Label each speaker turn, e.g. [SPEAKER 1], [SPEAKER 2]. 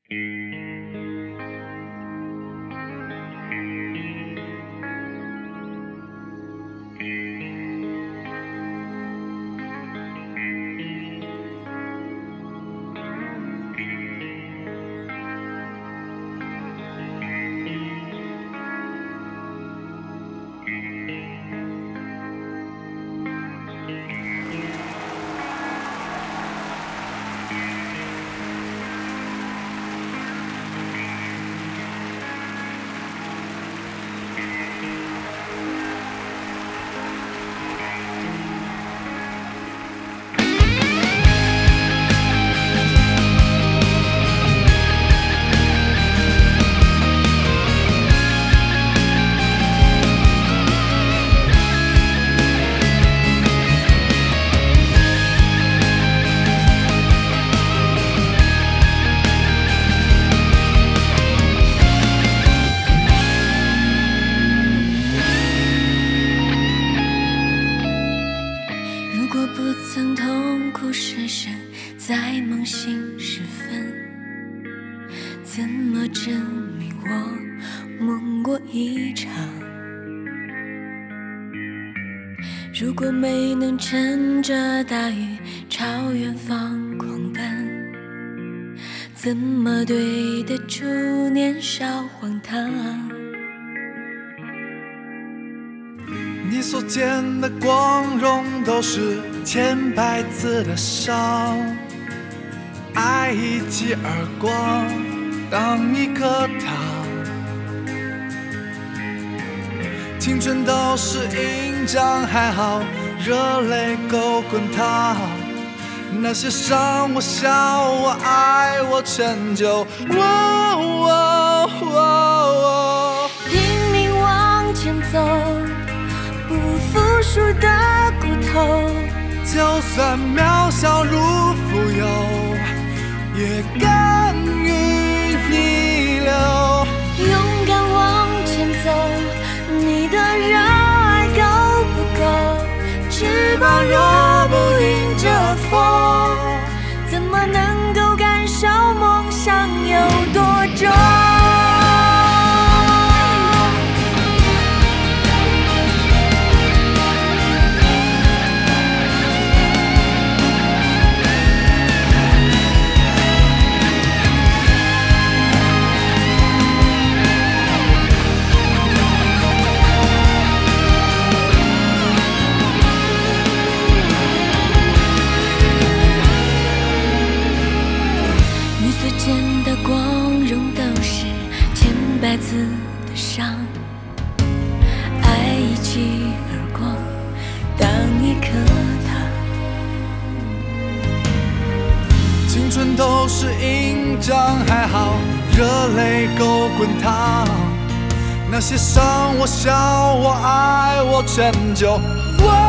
[SPEAKER 1] 在梦醒时分，怎么证明我梦过一场？如果没能趁着大雨朝远方狂奔，怎么对得住年少荒唐？
[SPEAKER 2] 你所见的光荣都是千百次的伤，爱一记耳光当一颗糖，青春都是印章，还好热泪够滚烫，那些伤我笑我爱我成就，
[SPEAKER 1] 拼命往前走，不服输的骨头，
[SPEAKER 2] 就算渺小如浮游，也甘于逆流。
[SPEAKER 1] 勇敢往前走，你的热爱够不够？翅膀若不迎着风，怎么能够感受梦想有多重？见的光荣都是千百次的伤，爱一记耳光当一颗糖，
[SPEAKER 2] 青春都是印章，还好热泪够滚烫，那些伤我笑我爱我成就。